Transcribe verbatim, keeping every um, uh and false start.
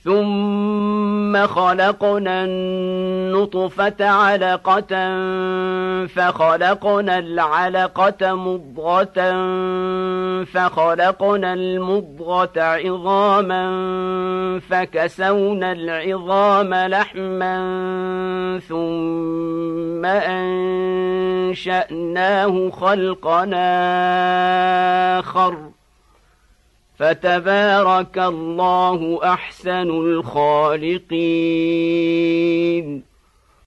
ثم خلقنا النطفة علقة فخلقنا العلقة مضغة فخلقنا المضغة عظاما فكسونا العظام لحما ثم أنشأناه خلقا آخر فتبارك الله أحسن الخالقين.